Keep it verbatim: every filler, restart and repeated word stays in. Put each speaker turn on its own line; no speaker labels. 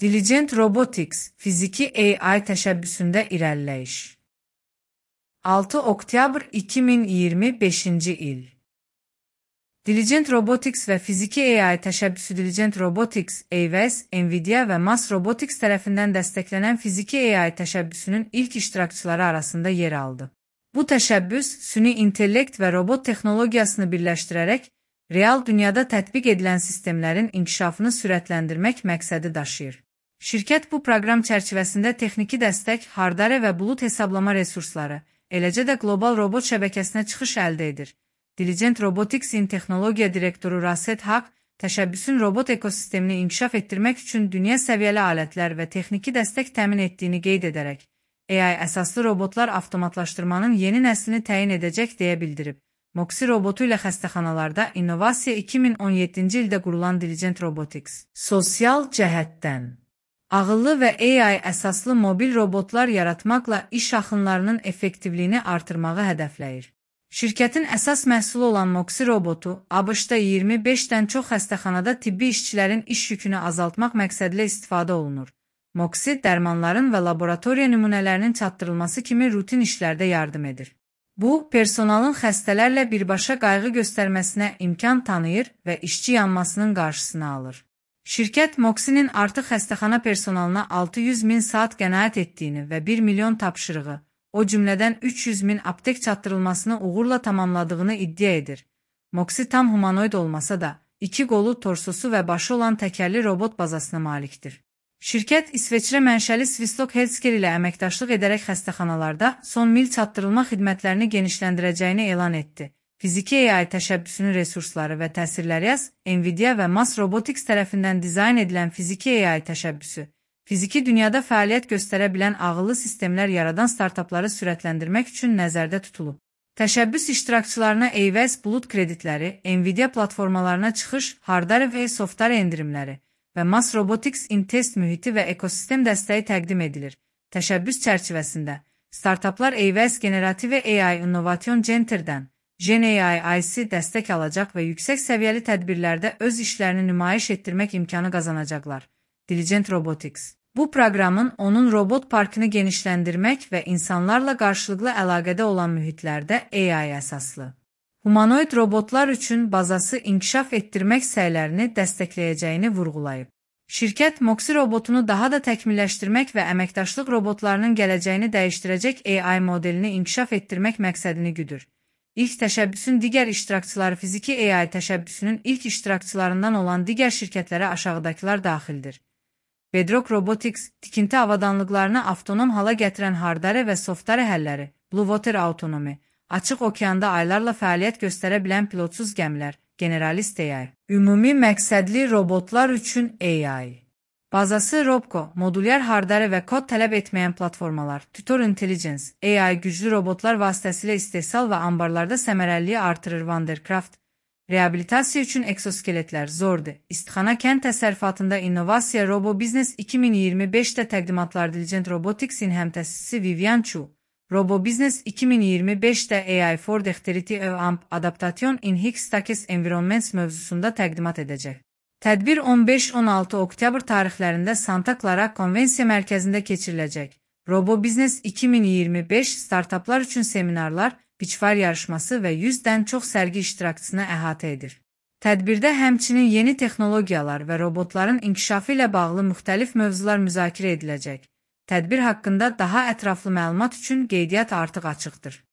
Diligent Robotics, fiziki A I təşəbbüsündə irəliləyiş. altı oktyabr iki min iyirmi beşinci il. Diligent Robotics və fiziki A I təşəbbüsü Diligent Robotics, A W S, Nvidia və Mass Robotics tərəfindən dəstəklənən fiziki A I təşəbbüsünün ilk iştirakçıları arasında yer aldı. Bu təşəbbüs, süni intellekt və robot texnologiyasını birləşdirərək, real dünyada tətbiq edilən sistemlərin inkişafını sürətləndirmək məqsədi daşıyır. Şirkət bu proqram çərçivəsində texniki dəstək, hardware və bulut hesablama resursları, eləcə də qlobal robot şəbəkəsinə çıxış əldə edir. Diligent Robotics-in texnologiya direktoru Raset Haq, təşəbbüsün robot ekosistemini inkişaf etdirmək üçün dünya səviyyəli alətlər və texniki dəstək təmin etdiyini qeyd edərək, A I əsaslı robotlar avtomatlaşdırmanın yeni nəslini təyin edəcək deyə bildirib. Moxi robotu ilə xəstəxanalarda innovasiya iki min on yeddinci ildə qurulan Diligent Robotics. Sosial cəhətdən ağıllı və A I əsaslı mobil robotlar yaratmaqla iş axınlarının effektivliyini artırmağı hədəfləyir. Şirkətin əsas məhsulu olan Moxi robotu, ABŞ-da iyirmi beşdən çox xəstəxanada tibbi işçilərin iş yükünü azaltmaq məqsədilə istifadə olunur. Moxi, dərmanların və laboratoriya nümunələrinin çatdırılması kimi rutin işlərdə yardım edir. Bu, personalın xəstələrlə birbaşa qayğı göstərməsinə imkan tanıyır və işçi yanmasının qarşısını alır. Şirkət Moxi-nin artıq xəstəxana personalına altı yüz min saat qənaət etdiyini və bir milyon tapşırığı, o cümlədən üç yüz min aptek çatdırılmasını uğurla tamamladığını iddia edir. Moxi tam humanoid olmasa da, iki qolu, torsosu və başı olan təkərli robot bazasına malikdir. Şirkət İsveçrə mənşəli Swisslog Healthcare ilə əməkdaşlıq edərək xəstəxanalarda son mil çatdırılma xidmətlərini genişləndirəcəyini elan etdi. Fiziki A I təşəbbüsünün resursları və təsirləri yaz, Nvidia və Mass Robotics tərəfindən dizayn edilən fiziki A I təşəbbüsü, fiziki dünyada fəaliyyət göstərə bilən ağıllı sistemlər yaradan startapları sürətləndirmək üçün nəzərdə tutulub. Təşəbbüs iştirakçılarına A W S bulut kreditləri, Nvidia platformalarına çıxış, hardware və software endirimləri və Mass Robotics in test mühiti və ekosistem dəstəyi təqdim edilir. Təşəbbüs çərçivəsində, startaplar A W S Generative A I Innovation Center'dən Gen A I I C dəstək alacaq və yüksək səviyyəli tədbirlərdə öz işlərini nümayiş etdirmək imkanı qazanacaqlar. Diligent Robotics. Bu proqramın onun robot parkını genişləndirmək və insanlarla qarşılıqlı əlaqədə olan mühitlərdə A I əsaslı humanoid robotlar üçün bazası inkişaf etdirmək səylərini dəstəkləyəcəyini vurğulayıb. Şirkət Moxi robotunu daha da təkmilləşdirmək və əməkdaşlıq robotlarının gələcəyini dəyişdirəcək A I modelini inkişaf etdirmək məqsədini güdür. İlk təşəbbüsün digər iştirakçıları fiziki A I təşəbbüsünün ilk iştirakçılarından olan digər şirkətlərə aşağıdakılar daxildir. Bedrock Robotics, tikinti avadanlıqlarını avtonom hala gətirən hardware və software həlləri, Blue Water Autonomy, açıq okeanda aylarla fəaliyyət göstərə bilən pilotsuz gəmilər, Generalist A I, ümumi məqsədli robotlar üçün A I. Bazası Robco, modulyar hardware və kod tələb etməyən platformalar, Tutor Intelligence, A I güclü robotlar vasitəsilə istehsal və ambarlarda səmərəliliyi artırır Vandercraft, reabilitasiya üçün eksoskeletlər Zordi, istixana kənd təsərrüfatında innovasiya Robo Business iki min iyirmi beşdə təqdimatlar Diligent Robotics-in həmtəsisi Vivian Chu, Robo Business iki min iyirmi beşdə A I for Dexterity and Adaptation in High-Stakes Environments mövzusunda təqdimat edəcək. Tədbir on beş on altı oktyabr tarixlərində Santa Clara Konvensiya mərkəzində keçiriləcək. Robo Business iki min iyirmi beş startaplar üçün seminarlar, pitchfire yarışması və yüzdən çox sərgi iştirakçısını əhatə edir. Tədbirdə həmçinin yeni texnologiyalar və robotların inkişafı ilə bağlı müxtəlif mövzular müzakirə ediləcək. Tədbir haqqında daha ətraflı məlumat üçün qeydiyyat artıq açıqdır.